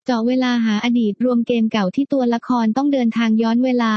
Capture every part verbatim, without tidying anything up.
เจาะเวลาหาอดีตรวมเกมเก่าที่ตัวละครต้องเดินทางย้อนเวลา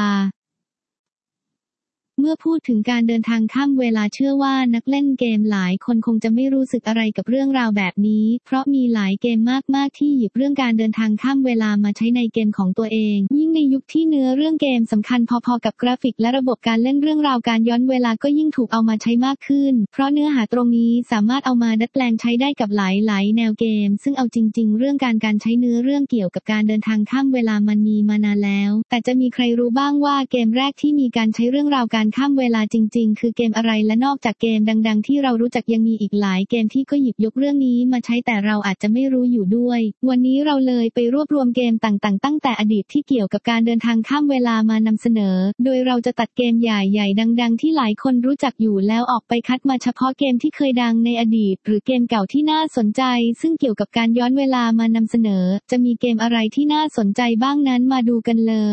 เมื่อพูดถึงการเดินทางข้ามเวลาเชื่อว่านักเล่นเกมหลายคนคงจะไม่รู้สึกอะไรกับเรื่องราวแบบนี้เพราะมีหลายเกมมากๆที่หยิบเรื่องการเดินทางข้ามเวลามาใช้ในเกมของตัวเองยิ่งในยุคที่เนื้อเรื่องเกมสำคัญพอๆกับกราฟิกและระบบการเล่นเรื่องราวการย้อนเวลาก็ยิ่งถูกเอามาใช้มากขึ้นเพราะเนื้อหาตรงนี้สามารถเอามาดัดแปลงใช้ได้กับหลายๆแนวเกมซึ่งเอาจริงๆเรื่องการการใช้เนื้อเรื่องเกี่ยวกับการเดินทางข้ามเวลามันมีมานานแล้วแต่จะมีใครรู้บ้างว่าเกมแรกที่มีการใช้เรื่องราวการข้ามเวลาจริงๆคือเกมอะไรและนอกจากเกมดังๆที่เรารู้จักยังมีอีกหลายเกมที่ก็หยิบยกเรื่องนี้มาใช้แต่เราอาจจะไม่รู้อยู่ด้วยวันนี้เราเลยไปรวบรวมเกมต่างๆตั้งแต่อดีตที่เกี่ยวกับการเดินทางข้ามเวลามานำเสนอโดยเราจะตัดเกมใหญ่ๆดังๆที่หลายคนรู้จักอยู่แล้วออกไปคัดมาเฉพาะเกมที่เคยดังในอดีตหรือเกมเก่าที่น่าสนใจซึ่งเกี่ยวกับการย้อนเวลามานำเสนอจะมีเกมอะไรที่น่าสนใจบ้างนั้นมาดูกันเลย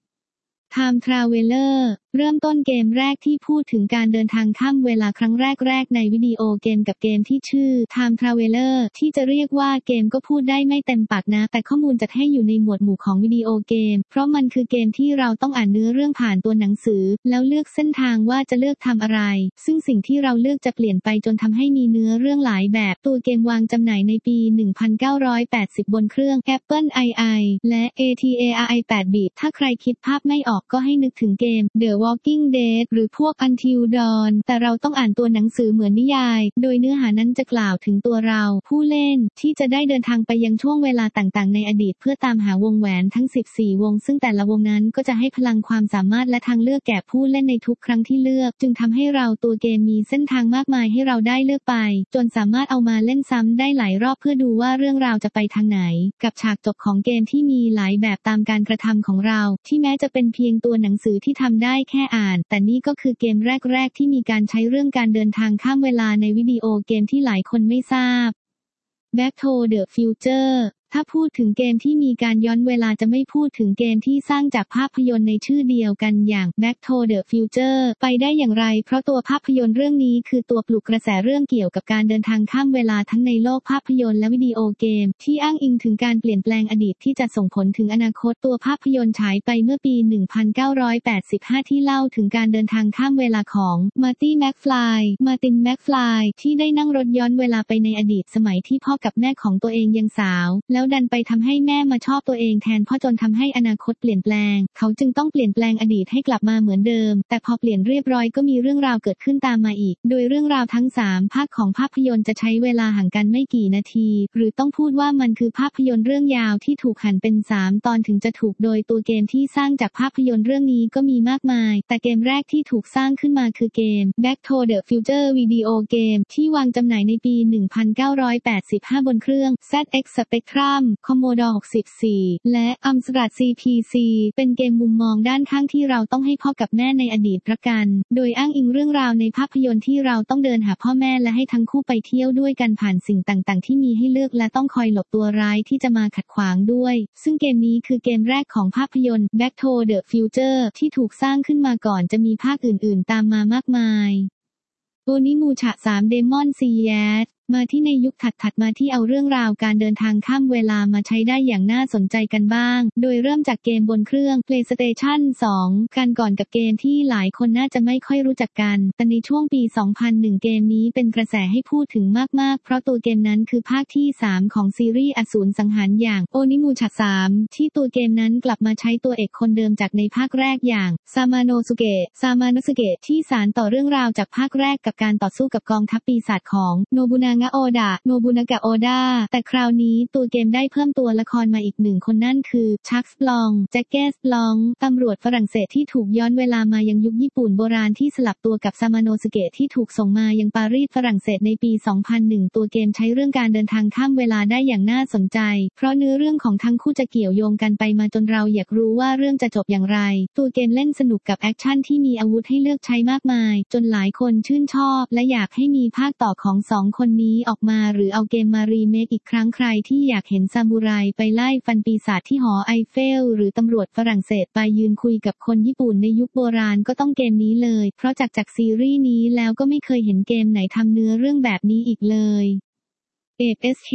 Time Traveler เริ่มต้นเกมแรกที่พูดถึงการเดินทางข้ามเวลาครั้งแรกๆในวิดีโอเกมกับเกมที่ชื่อ Time Traveler ที่จะเรียกว่าเกมก็พูดได้ไม่เต็มปากนะแต่ข้อมูลจัดให้อยู่ในหมวดหมู่ของวิดีโอเกมเพราะมันคือเกมที่เราต้องอ่านเนื้อเรื่องผ่านตัวหนังสือแล้วเลือกเส้นทางว่าจะเลือกทำอะไรซึ่งสิ่งที่เราเลือกจะเปลี่ยนไปจนทำให้มีเนื้อเรื่องหลายแบบตัวเกมวางจำหน่ายในปี หนึ่งพันเก้าร้อยแปดสิบ บนเครื่อง Apple ไอ ไอ และ Atari แปด บิต ถ้าใครคิดภาพไม่ออกก็ให้นึกถึงเกม The Walking Dead หรือพวก Until Dawn แต่เราต้องอ่านตัวหนังสือเหมือนนิยายโดยเนื้อหานั้นจะกล่าวถึงตัวเราผู้เล่นที่จะได้เดินทางไปยังช่วงเวลาต่างๆในอดีตเพื่อตามหาวงแหวนทั้งสิบสี่วงซึ่งแต่ละวงนั้นก็จะให้พลังความสามารถและทางเลือกแก่ผู้เล่นในทุกครั้งที่เลือกจึงทำให้เราตัวเกมมีเส้นทางมากมายให้เราได้เลือกไปจนสามารถเอามาเล่นซ้ำได้หลายรอบเพื่อดูว่าเรื่องราวจะไปทางไหนกับฉากจบของเกมที่มีหลายแบบตามการกระทำของเราที่แม้จะเป็นเพียงตัวหนังสือที่ทำได้แค่อ่านแต่นี่ก็คือเกมแรกๆที่มีการใช้เรื่องการเดินทางข้ามเวลาในวิดีโอเกมที่หลายคนไม่ทราบ Back to the Futureถ้าพูดถึงเกมที่มีการย้อนเวลาจะไม่พูดถึงเกมที่สร้างจากภาพยนตร์ในชื่อเดียวกันอย่าง Back to the Future ไปได้อย่างไรเพราะตัวภาพยนตร์เรื่องนี้คือตัวปลุกกระแสเรื่องเกี่ยวกับการเดินทางข้ามเวลาทั้งในโลกภาพยนตร์และวิดีโอเกมที่อ้างอิงถึงการเปลี่ยนแปลงอดีตที่จะส่งผลถึงอนาคตตัวภาพยนตร์ฉายไปเมื่อปี หนึ่งพันเก้าร้อยแปดสิบห้า ที่เล่าถึงการเดินทางข้ามเวลาของมาร์ตี้แม็กฟลายมาร์ตินแม็กฟลายที่ได้นั่งรถย้อนเวลาไปในอดีตสมัยที่พ่อกับแม่ของตัวเองยังสาวแล้วดันไปทำให้แม่มาชอบตัวเองแทนพ่อจนทำให้อนาคตเปลี่ยนแปลงเขาจึงต้องเปลี่ยนแปลงอดีตให้กลับมาเหมือนเดิมแต่พอเปลี่ยนเรียบร้อยก็มีเรื่องราวเกิดขึ้นตามมาอีกโดยเรื่องราวทั้งสามภาคของภาพยนตร์จะใช้เวลาห่างกันไม่กี่นาทีหรือต้องพูดว่ามันคือภาพยนตร์เรื่องยาวที่ถูกหั่นเป็นสามตอนถึงจะถูกโดยตัวเกมที่สร้างจากภาพยนตร์เรื่องนี้ก็มีมากมายแต่เกมแรกที่ถูกสร้างขึ้นมาคือเกม Back to the Future วิดีโอเกมที่วางจำหน่ายในปี หนึ่งพันเก้าร้อยแปดสิบห้า บนเครื่อง แซด เอ็กซ์ Spectrum Commodore หกสิบสี่และ Amstrad ซี พี ซี เป็นเกมมุมมองด้านข้างที่เราต้องให้พ่อกับแม่ในอดีตรักกันโดยอ้างอิงเรื่องราวในภาพยนตร์ที่เราต้องเดินหาพ่อแม่และให้ทั้งคู่ไปเที่ยวด้วยกันผ่านสิ่งต่างๆที่มีให้เลือกและต้องคอยหลบตัวร้ายที่จะมาขัดขวางด้วยซึ่งเกมนี้คือเกมแรกของภาพยนตร์ Back to the Future ที่ถูกสร้างขึ้นมาก่อนจะมีภาคอื่นๆตามมามากมายโอนิมูชะสาม Demon Slayerมาที่ในยุคถัดๆมาที่เอาเรื่องราวการเดินทางข้ามเวลามาใช้ได้อย่างน่าสนใจกันบ้างโดยเริ่มจากเกมบนเครื่อง PlayStation สอง กันก่อนกับเกมที่หลายคนน่าจะไม่ค่อยรู้จักกันแต่ในช่วงปี สองพันหนึ่ง เกมนี้เป็นกระแสให้พูดถึงมากๆเพราะตัวเกมนั้นคือภาคที่สามของซีรีส์อสูรสังหารอย่างโอนิมูชะสามที่ตัวเกมนั้นกลับมาใช้ตัวเอกคนเดิมจากในภาคแรกอย่างซามาโนสุเกะซามาโนสุเกะที่สานต่อเรื่องราวจากภาคแรกกับการต่อสู้กับกองทัพปีศาจของโนบุนางะโอดะโนบุนากะโอดาแต่คราวนี้ตัวเกมได้เพิ่มตัวละครมาอีกหนึ่งคนนั่นคือชักสปลองแจ็คเกสปลองตำรวจฝรั่งเศสที่ถูกย้อนเวลามายังยุคญี่ปุ่นโบราณที่สลับตัวกับซามาโนสุเกะที่ถูกส่งมายังปารีสฝรั่งเศสในปี สองพันหนึ่ง ตัวเกมใช้เรื่องการเดินทางข้ามเวลาได้อย่างน่าสนใจเพราะเนื้อเรื่องของทั้งคู่จะเกี่ยวโยงกันไปมาจนเราอยากรู้ว่าเรื่องจะจบอย่างไรตัวเกมเล่นสนุกกับแอคชั่นที่มีอาวุธให้เลือกใช้มากมายจนหลายคนชื่นชอบและอยากให้มีภาคต่อของสองคนนี้ออกมาหรือเอาเกมมารีเมคอีกครั้งใครที่อยากเห็นซามูไรไปไล่ฟันปีศาจที่หอไอเฟลหรือตำรวจฝรั่งเศสไปยืนคุยกับคนญี่ปุ่นในยุคโบราณก็ต้องเกมนี้เลยเพราะจากจากซีรีส์นี้แล้วก็ไม่เคยเห็นเกมไหนทำเนื้อเรื่องแบบนี้อีกเลย Ape Escape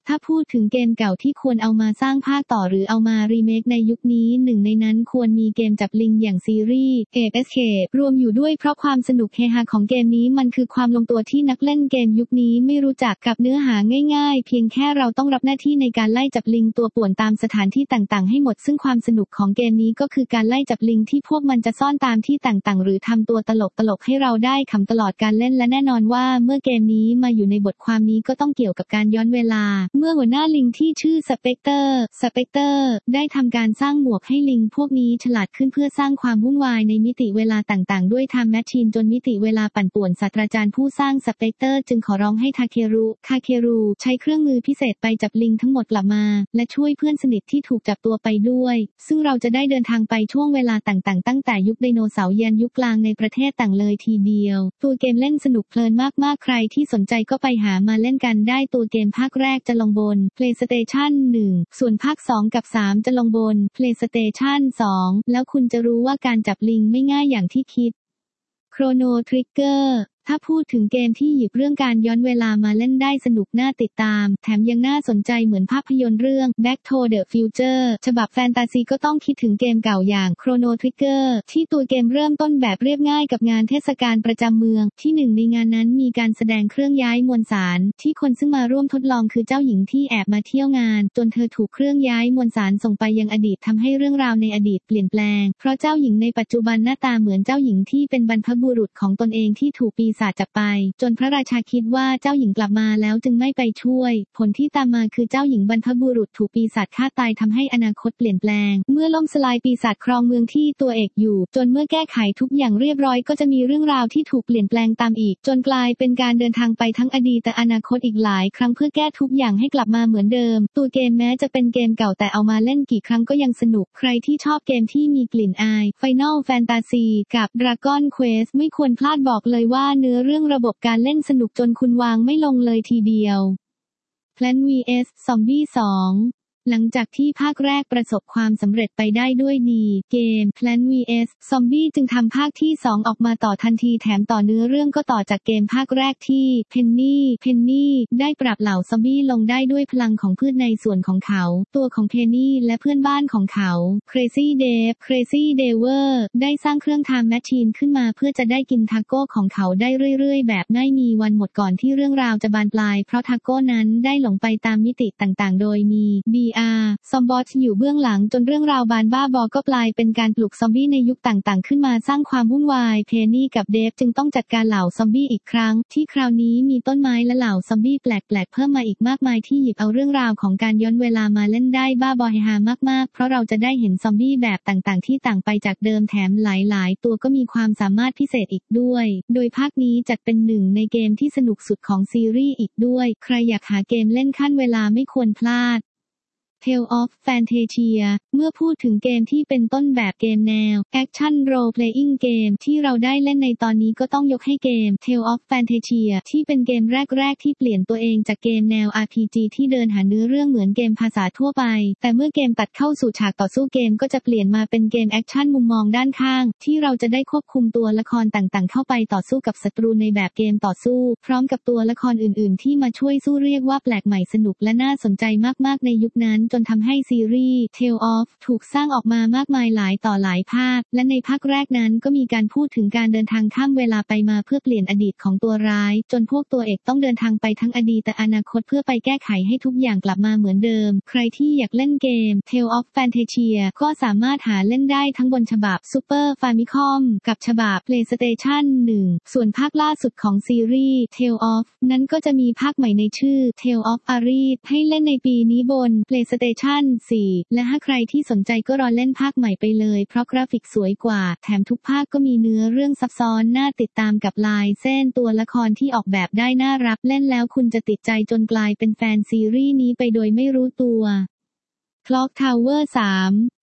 ถ้าพูดถึงเกมเก่าที่ควรเอามาสร้างภาคต่อหรือเอามารีเมคในยุคนี้หนึ่งในนั้นควรมีเกมจับลิงอย่างซีรีส์ Ape Escape รวมอยู่ด้วยเพราะความสนุกเฮฮาของเกมนี้มันคือความลงตัวที่นักเล่นเกมยุคนี้ไม่รู้จักกับเนื้อหาง่ายๆเพียงแค่เราต้องรับหน้าที่ในการไล่จับลิงตัวป่วนตามสถานที่ต่างๆให้หมดซึ่งความสนุกของเกมนี้ก็คือการไล่จับลิงที่พวกมันจะซ่อนตามที่ต่างๆหรือทำตัวตลกๆให้เราได้ขำตลอดการเล่นและแน่นอนว่าเมื่อเกมนี้มาอยู่ในบทความนี้ก็ต้องเกี่ยวกับการย้อนเวลาเมื่อหัวหน้าลิงที่ชื่อสเปกเตอร์สเปกเตอร์ได้ทำการสร้างหมวกให้ลิงพวกนี้ฉลาดขึ้นเพื่อสร้างความวุ่นวายในมิติเวลาต่างๆด้วยไทม์แมชชีนจนมิติเวลาปั่นป่วนศาสตราจารย์ผู้สร้างสเปกเตอร์จึงขอร้องให้ทาเครุคาเครุใช้เครื่องมือพิเศษไปจับลิงทั้งหมดกลับมาและช่วยเพื่อนสนิทที่ถูกจับตัวไปด้วยซึ่งเราจะได้เดินทางไปช่วงเวลาต่างๆตั้งแต่ยุคไดโนเสาร์ยันยุคกลางในประเทศต่างเลยทีเดียวตัวเกมเล่นสนุกเพลินมากๆใครที่สนใจก็ไปหามาเล่นกันได้ตัวเกมภาคแรกจะลงบน PlayStation หนึ่ง ส่วนภาคสองกับสามจะลงบน PlayStation สอง แล้วคุณจะรู้ว่าการจับลิงไม่ง่ายอย่างที่คิด Chrono Triggerถ้าพูดถึงเกมที่หยิบเรื่องการย้อนเวลามาเล่นได้สนุกน่าติดตามแถมยังน่าสนใจเหมือนภาพยนตร์เรื่อง Back to the Future ฉบับแฟนตาซีก็ต้องคิดถึงเกมเก่าอย่าง Chrono Trigger ที่ตัวเกมเริ่มต้นแบบเรียบง่ายกับงานเทศกาลประจำเมืองที่หนึ่งในงานนั้นมีการแสดงเครื่องย้ายมวลสารที่คนซึ่งมาร่วมทดลองคือเจ้าหญิงที่แอบมาเที่ยวงานจนเธอถูกเครื่องย้ายมวลสารส่งไปยังอดีตทำให้เรื่องราวในอดีตเปลี่ยนแปลงเพราะเจ้าหญิงในปัจจุบันหน้าตาเหมือนเจ้าหญิงที่เป็นบรรพบุรุษของตนเองที่ถูกปีศาจจับไปจนพระราชาคิดว่าเจ้าหญิงกลับมาแล้วจึงไม่ไปช่วยผลที่ตามมาคือเจ้าหญิงบรรพบุรุษถูกปีศาจฆ่าตายทำให้อนาคตเปลี่ยนแปลงเมื่อล่มสลายปีศาจครองเมืองที่ตัวเอกอยู่จนเมื่อแก้ไขทุกอย่างเรียบร้อยก็จะมีเรื่องราวที่ถูกเปลี่ยนแปลงตามอีกจนกลายเป็นการเดินทางไปทั้งอดีตแต่อนาคตอีกหลายครั้งเพื่อแก้ทุกอย่างให้กลับมาเหมือนเดิมตัวเกมแม้จะเป็นเกมเก่าแต่เอามาเล่นกี่ครั้งก็ยังสนุกใครที่ชอบเกมที่มีกลิ่นอาย Final Fantasy กับ Dragon Quest ไม่ควรพลาดบอกเลยว่าเนื้อเรื่องระบบการเล่นสนุกจนคุณวางไม่ลงเลยทีเดียว Plants วี เอส Zombies สองหลังจากที่ภาคแรกประสบความสำเร็จไปได้ด้วยดีเกม Plants วี เอส Zombies จึงทำภาคที่สองออกมาต่อทันทีแถมต่อเนื้อเรื่องก็ต่อจากเกมภาคแรกที่ Penny Penny ได้ปราบเหล่าซอมบี้ลงได้ด้วยพลังของพืชในส่วนของเขาตัวของ Penny และเพื่อนบ้านของเขา Crazy Dave Crazy Daver ได้สร้างเครื่อง Time Machine ขึ้นมาเพื่อจะได้กินทาโก้ของเขาได้เรื่อยๆแบบไม่มีวันหมดก่อนที่เรื่องราวจะบานปลายเพราะทาโก้นั้นได้หลงไปตามมิติต่างๆโดยมี บี อาร์ ซอมบอทอยู่เบื้องหลังจนเรื่องราวบานบ้าบอก็กลายเป็นการปลุกซอมบี้ในยุคต่างๆขึ้นมาสร้างความวุ่นวายเพนนี่กับเดฟจึงต้องจัดการเหล่าซอมบี้อีกครั้งที่คราวนี้มีต้นไม้และเหล่าซอมบี้แปลกๆเพิ่มมาอีกมากมายที่หยิบเอาเรื่องราวของการย้อนเวลามาเล่นได้บ้าบอเฮฮามากๆเพราะเราจะได้เห็นซอมบี้แบบต่างๆที่ต่างไปจากเดิมแถมหลายๆตัวก็มีความสามารถพิเศษอีกด้วยโดยภาคนี้จัดเป็นหนึ่งในเกมที่สนุกสุดของซีรีส์อีกด้วยใครอยากหาเกมเล่นขั้นเวลาไม่ควรพลาดTales of Fantasia เมื่อพูดถึงเกมที่เป็นต้นแบบเกมแนว Action Role Playing Game ที่เราได้เล่นในตอนนี้ก็ต้องยกให้เกม Tales of Fantasia ที่เป็นเกมแรกๆที่เปลี่ยนตัวเองจากเกมแนว อาร์ พี จี ที่เดินหาเนื้อเรื่องเหมือนเกมภาษาทั่วไปแต่เมื่อเกมตัดเข้าสู่ฉากต่อสู้เกมก็จะเปลี่ยนมาเป็นเกมแอคชั่นมุมมองด้านข้างที่เราจะได้ควบคุมตัวละครต่างๆเข้าไปต่อสู้กับศัตรูในแบบเกมต่อสู้พร้อมกับตัวละครอื่นๆที่มาช่วยสู้เรียกว่าแปลกใหม่สนุกและน่าสนใจมากๆในยุคนั้นจนทำให้ซีรีส์ Tales of ถูกสร้างออกมามากมายหลายต่อหลายภาคและในภาคแรกนั้นก็มีการพูดถึงการเดินทางข้ามเวลาไปมาเพื่อเปลี่ยนอดีตของตัวร้ายจนพวกตัวเอกต้องเดินทางไปทั้งอดีตและอนาคตเพื่อไปแก้ไขให้ทุกอย่างกลับมาเหมือนเดิมใครที่อยากเล่นเกม Tales of Fantasia ก็สามารถหาเล่นได้ทั้งบนฉบับ Super Famicom กับฉบับ PlayStation หนึ่ง ส่วนภาคล่าสุดของซีรีส์ Tales of นั้นก็จะมีภาคใหม่ในชื่อ Tales of Arise ให้เล่นในปีนี้บน PlayStation สี่ และถ้าใครที่สนใจก็รอเล่นภาคใหม่ไปเลยเพราะกราฟิกสวยกว่าแถมทุกภาคก็มีเนื้อเรื่องซับซ้อนน่าติดตามกับลายเส้นตัวละครที่ออกแบบได้น่ารักเล่นแล้วคุณจะติดใจจนกลายเป็นแฟนซีรีส์นี้ไปโดยไม่รู้ตัว Clock Tower สาม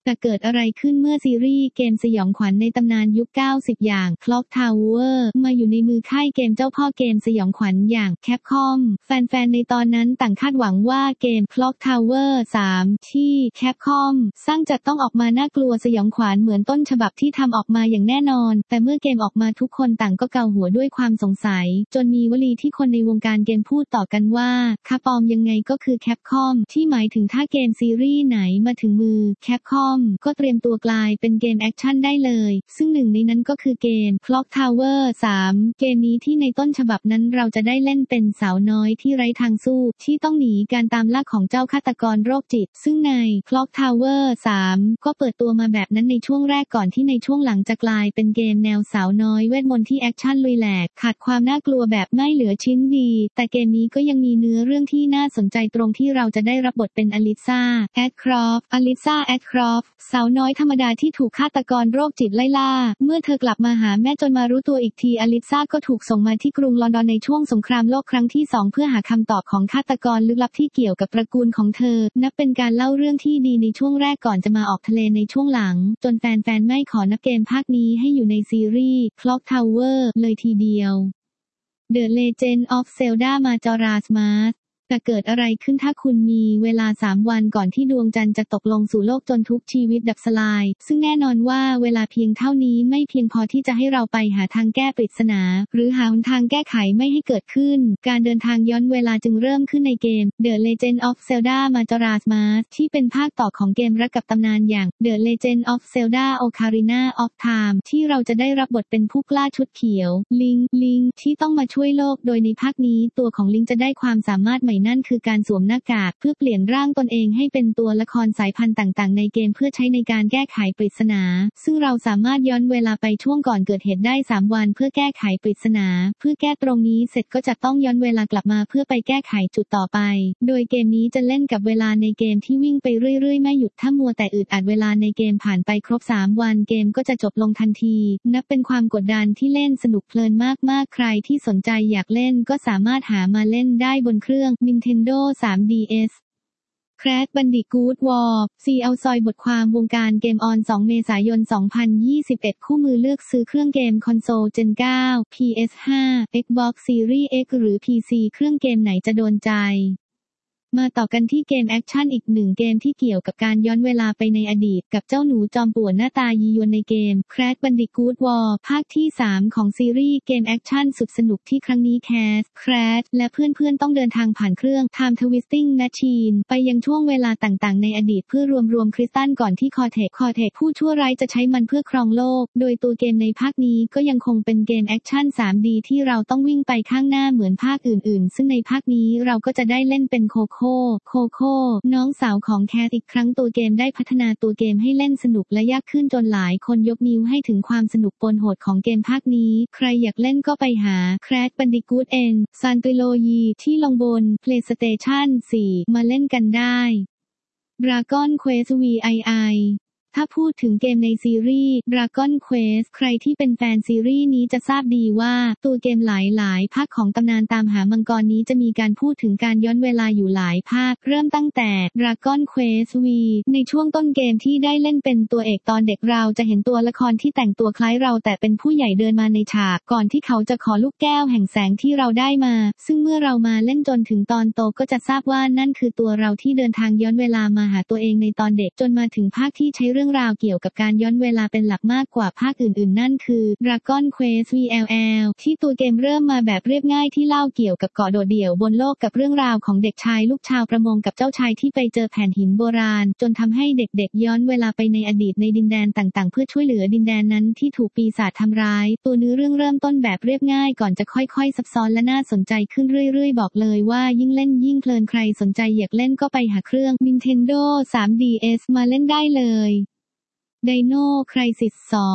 แต่เกิดอะไรขึ้นเมื่อซีรีส์เกมสยองขวัญในตำนานยุค เก้าสิบ อย่าง Clock Tower มาอยู่ในมือค่ายเกมเจ้าพ่อเกมสยองขวัญอย่าง Capcom แฟนๆ ในตอนนั้นต่างคาดหวังว่าเกม Clock Tower สาม ที่ Capcom สร้างจะต้องออกมาน่ากลัวสยองขวัญเหมือนต้นฉบับที่ทำออกมาอย่างแน่นอนแต่เมื่อเกมออกมาทุกคนต่างก็เกาหัวด้วยความสงสัยจนมีวลีที่คนในวงการเกมพูดต่อกันว่าคาปอมยังไงก็คือ Capcom ที่หมายถึงถ้าเกมซีรีส์ไหนมาถึงมือ Capcom ก็เตรียมตัวกลายเป็นเกมแอคชั่นได้เลยซึ่งหนึ่งในนั้นก็คือเกม Clock Tower สาม เกมนี้ที่ในต้นฉบับนั้นเราจะได้เล่นเป็นสาวน้อยที่ไร้ทางสู้ที่ต้องหนีการตามล่าของเจ้าฆาตกรโรคจิตซึ่งใน Clock Tower สาม ก็เปิดตัวมาแบบนั้นในช่วงแรกก่อนที่ในช่วงหลังจะกลายเป็นเกมแนวสาวน้อยเวทมนต์ที่แอคชั่นลุยแหลกขาดความน่ากลัวแบบไม่เหลือชิ้นดีแต่เกมนี้ก็ยังมีเนื้อเรื่องที่น่าสนใจตรงที่เราจะได้รับบทเป็นอลิซาแอดครอฟอลิซาแอดครอฟสาวน้อยธรรมดาที่ถูกฆาตกรโรคจิตไล่ล่าเมื่อเธอกลับมาหาแม่จนมารู้ตัวอีกทีอลิซาก็ถูกส่งมาที่กรุงลอนดอนในช่วงสงครามโลกครั้งที่สองเพื่อหาคำตอบของฆาตกรลึกลับที่เกี่ยวกับตระกูลของเธอนับเป็นการเล่าเรื่องที่ดีในช่วงแรกก่อนจะมาออกทะเลในช่วงหลังจนแฟนๆไม่ขอนับเกมภาคนี้ให้อยู่ในซีรีส์ Clock Tower เลยทีเดียว The Legend of Zelda Majora's Maskแต่เกิดอะไรขึ้นถ้าคุณมีเวลาสามวันก่อนที่ดวงจันทร์จะตกลงสู่โลกจนทุกชีวิตดับสลายซึ่งแน่นอนว่าเวลาเพียงเท่านี้ไม่เพียงพอที่จะให้เราไปหาทางแก้ปริศนาหรือหาหนทางแก้ไขไม่ให้เกิดขึ้นการเดินทางย้อนเวลาจึงเริ่มขึ้นในเกม The Legend of Zelda Majora's Mask ที่เป็นภาคต่อของเกมรักกับตำนานอย่าง The Legend of Zelda Ocarina of Time ที่เราจะได้รับบทเป็นผู้กล้าชุดเขียวลิงลิงที่ต้องมาช่วยโลกโดยในภาคนี้ตัวของลิงจะได้ความสามารถใหม่นั่นคือการสวมหน้ากากเพื่อเปลี่ยนร่างตนเองให้เป็นตัวละครสายพันธุ์ต่างๆในเกมเพื่อใช้ในการแก้ไขปริศนาซึ่งเราสามารถย้อนเวลาไปช่วงก่อนเกิดเหตุได้สามวันเพื่อแก้ไขปริศนาเพื่อแก้ตรงนี้เสร็จก็จะต้องย้อนเวลากลับมาเพื่อไปแก้ไขจุดต่อไปโดยเกมนี้จะเล่นกับเวลาในเกมที่วิ่งไปเรื่อยๆไม่หยุดถ้ามัวแต่อึดอัดเวลาในเกมผ่านไปครบสามวันเกมก็จะจบลงทันทีนับเป็นความกดดันที่เล่นสนุกเพลินมากๆใครที่สนใจอยากเล่นก็สามารถหามาเล่นได้บนเครื่อง Nintendo ทรี ดี เอส Crash Bandicoot War ซี เอาซอยบทความวงการเกมออนสองเมษายนสองพันยี่สิบเอ็ดคู่มือเลือกซื้อเครื่องเกมคอนโซล Gen เก้า พี เอส ห้า Xbox Series X หรือ พี ซี เครื่องเกมไหนจะโดนใจมาต่อกันที่เกมแอคชั่นอีกหนึ่งเกมที่เกี่ยวกับการย้อนเวลาไปในอดีตกับเจ้าหนูจอมป่วนหน้าตายียวนในเกม Crash Bandicoot War ภาคที่สามของซีรีส์เกมแอคชั่นสุดสนุกที่ครั้งนี้แคส Crash และเพื่อนๆต้องเดินทางผ่านเครื่อง Time Twisting Machine ไปยังช่วงเวลาต่างๆในอดีตเพื่อรวมรวมคริสตัลก่อนที่คอเทคคอเทคผู้ชั่วร้ายจะใช้มันเพื่อครองโลกโดยตัวเกมในภาคนี้ก็ยังคงเป็นเกมแอคชั่น ทรี ดี ที่เราต้องวิ่งไปข้างหน้าเหมือนภาคอื่นๆซึ่งในภาคนี้เราก็จะได้เล่นเป็นโคโค่โคโค่น้องสาวของแคทอีกครั้งตัวเกมได้พัฒนาตัวเกมให้เล่นสนุกและยากขึ้นจนหลายคนยกนิ้วให้ถึงความสนุกปนโหดของเกมภาคนี้ใครอยากเล่นก็ไปหา Crash Bandicoot N Trilogy ที่ลงบน PlayStation สี่ มาเล่นกันได้ Dragon Quest วี ไอ ไอถ้าพูดถึงเกมในซีรีส์ Dragon Quest ใครที่เป็นแฟนซีรีส์นี้จะทราบดีว่าตัวเกมหลายๆภาคของตำนานตามหามังกรนี้จะมีการพูดถึงการย้อนเวลาอยู่หลายภาคเริ่มตั้งแต่ Dragon Quest วี ในช่วงต้นเกมที่ได้เล่นเป็นตัวเอกตอนเด็กเราจะเห็นตัวละครที่แต่งตัวคล้ายเราแต่เป็นผู้ใหญ่เดินมาในฉากก่อนที่เขาจะขอลูกแก้วแห่งแสงที่เราได้มาซึ่งเมื่อเรามาเล่นจนถึงตอนโตก็จะทราบว่านั่นคือตัวเราที่เดินทางย้อนเวลามาหาตัวเองในตอนเด็กจนมาถึงภาคที่ใช้เรื่องราวเกี่ยวกับการย้อนเวลาเป็นหลักมากกว่าภาคอื่นๆนั่นคือ Dragon Quest วี แอล แอล ที่ตัวเกมเริ่มมาแบบเรียบง่ายที่เล่าเกี่ยวกับเกาะโดดเดี่ยวบนโลกกับเรื่องราวของเด็กชายลูกชาวประมงกับเจ้าชายที่ไปเจอแผ่นหินโบราณจนทำให้เด็กๆย้อนเวลาไปในอดีตในดินแดนต่างๆเพื่อช่วยเหลือดินแดนนั้นที่ถูกปีศาจทำร้ายตัวเนื้อเรื่องเริ่มต้นแบบเรียบง่ายก่อนจะค่อยๆซับซ้อนและน่าสนใจขึ้นเรื่อยๆบอกเลยว่ายิ่งเล่นยิ่งเพลินใครสนใจอยากเล่นก็ไปหาเครื่อง Nintendo ทรี ดี เอส มาเล่นได้เลยDino Crisis สอง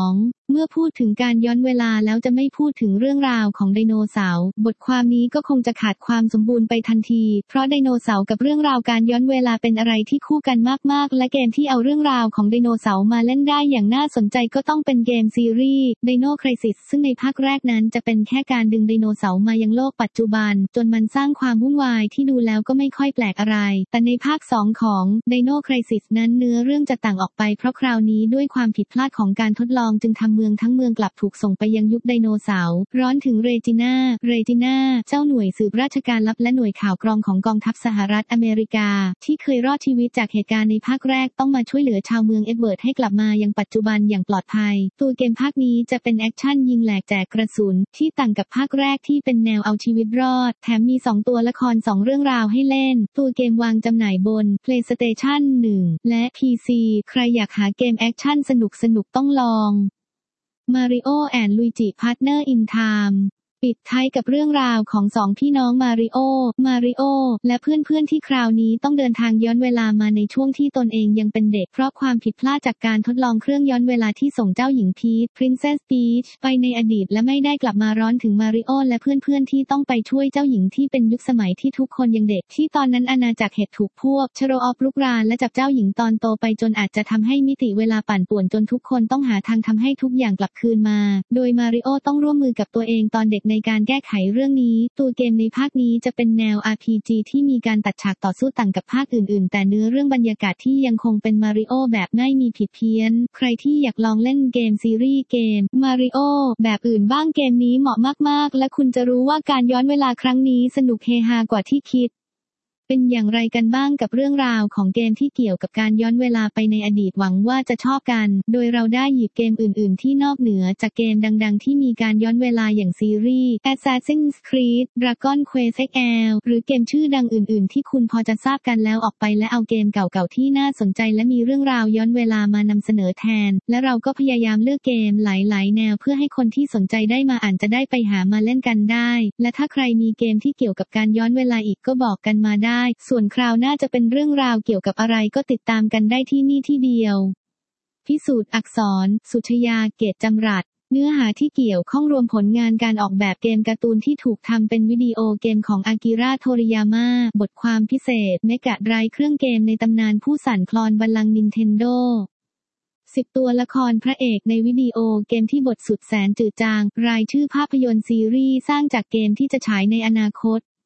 เมื่อพูดถึงการย้อนเวลาแล้วจะไม่พูดถึงเรื่องราวของไดโนเสาร์บทความนี้ก็คงจะขาดความสมบูรณ์ไปทันทีเพราะไดโนเสาร์กับเรื่องราวการย้อนเวลาเป็นอะไรที่คู่กันมากๆและเกมที่เอาเรื่องราวของไดโนเสาร์มาเล่นได้อย่างน่าสนใจก็ต้องเป็นเกมซีรีส์ Dino Crisis ซึ่งในภาคแรกนั้นจะเป็นแค่การดึงไดโนเสาร์มายังโลกปัจจุบันจนมันสร้างความวุ่นวายที่ดูแล้วก็ไม่ค่อยแปลกอะไรแต่ในภาคสองของ Dino Crisis นั้นเนื้อเรื่องจะต่างออกไปเพราะคราวนี้ด้วยความผิดพลาดของการทดลองจึงทำเมืองทั้งเมืองกลับถูกส่งไปยังยุคไดโนเสาร์ร้อนถึงเรจิน่าเรจิน่าเจ้าหน่วยสืบราชการลับและหน่วยข่าวกรองของกองทัพสหรัฐอเมริกาที่เคยรอดชีวิตจากเหตุการณ์ในภาคแรกต้องมาช่วยเหลือชาวเมืองเอ็ดเวิร์ดให้กลับมายังปัจจุบันอย่างปลอดภัยตัวเกมภาคนี้จะเป็นแอคชั่นยิงแหลกแจกกระสุนที่ต่างกับภาคแรกที่เป็นแนวเอาชีวิตรอดแถมมีสองตัวละครสองเรื่องราวให้เล่นตัวเกมวางจำหน่ายบน PlayStation หนึ่ง และ พี ซี ใครอยากหาเกมแอคชั่นสนุกๆต้องลอง Mario and Luigi Partner in Timeปิดท้ายกับเรื่องราวของสองพี่น้องมาริโอ มาริโอ และเพื่อนๆที่คราวนี้ต้องเดินทางย้อนเวลามาในช่วงที่ตนเองยังเป็นเด็กเพราะความผิดพลาดจากการทดลองเครื่องย้อนเวลาที่ส่งเจ้าหญิงพีช Princess Peach ไปในอดีตและไม่ได้กลับมาร้อนถึงมาริโอและเพื่อนๆที่ต้องไปช่วยเจ้าหญิงที่เป็นยุคสมัยที่ทุกคนยังเด็กที่ตอนนั้นอาณาจักรเห็ดถูกพวกชโรออฟลุกรานและจับเจ้าหญิงตอนโตไปจนอาจจะทำให้มิติเวลาปั่นป่วนจนทุกคนต้องหาทางทำให้ทุกอย่างกลับคืนมาโดยมาริโอต้องร่วมมือกับตัวเองตอนเด็กในการแก้ไขเรื่องนี้ตัวเกมในภาคนี้จะเป็นแนว อาร์ พี จี ที่มีการตัดฉากต่อสู้ต่างกับภาคอื่นๆแต่เนื้อเรื่องบรรยากาศที่ยังคงเป็นมาริโอแบบไม่มีผิดเพี้ยนใครที่อยากลองเล่นเกมซีรีส์เกมมาริโอแบบอื่นบ้างเกมนี้เหมาะมากๆและคุณจะรู้ว่าการย้อนเวลาครั้งนี้สนุกเฮฮากว่าที่คิดเป็นอย่างไรกันบ้างกับเรื่องราวของเกมที่เกี่ยวกับการย้อนเวลาไปในอดีตหวังว่าจะชอบกันโดยเราได้หยิบเกมอื่นๆที่นอกเหนือจากเกมดังๆที่มีการย้อนเวลาอย่างซีรีส์ Assassin's Creed Dragon Quest เอ็กซ์ แอล หรือเกมชื่อดังอื่นๆที่คุณพอจะทราบกันแล้วออกไปและเอาเกมเก่าๆที่น่าสนใจและมีเรื่องราวย้อนเวลามานำเสนอแทนและเราก็พยายามเลือกเกมหลายๆแนวเพื่อให้คนที่สนใจได้มาอ่านจะได้ไปหามาเล่นกันได้และถ้าใครมีเกมที่เกี่ยวกับการย้อนเวลาอีกก็บอกกันมาได้ส่วนคราวหน้าจะเป็นเรื่องราวเกี่ยวกับอะไรก็ติดตามกันได้ที่นี่ที่เดียวพิสูจน์อักษรสุชยาเกตจำรัดเนื้อหาที่เกี่ยวข้องรวมผลงานการออกแบบเกมการ์ตูนที่ถูกทำเป็นวิดีโอเกมของอากิระโทริยาม่าบทความพิเศษเมกะไรเครื่องเกมในตำนานผู้สั่นคลอนบัลลังก์นินเทนโดสิบตัวละครพระเอกในวิดีโอเกมที่บทสุดแสนจืดจางรายชื่อภาพยนตร์ซีรีส์สร้างจากเกมที่จะฉายในอนาคต